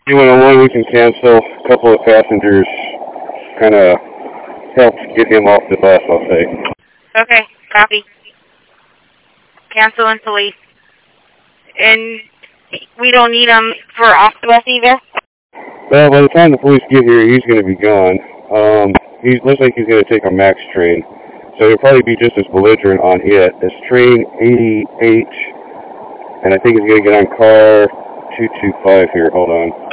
211, we can cancel. A couple of passengers kind of helped get him off the bus, I'll say. Okay, copy. Cancel and police. And we don't need him for off the bus either? Well, by the time the police get here, he's going to be gone. He looks like he's going to take a MAX train. So he'll probably be just as belligerent on it as train 88. And I think he's going to get on car 225 here. Hold on.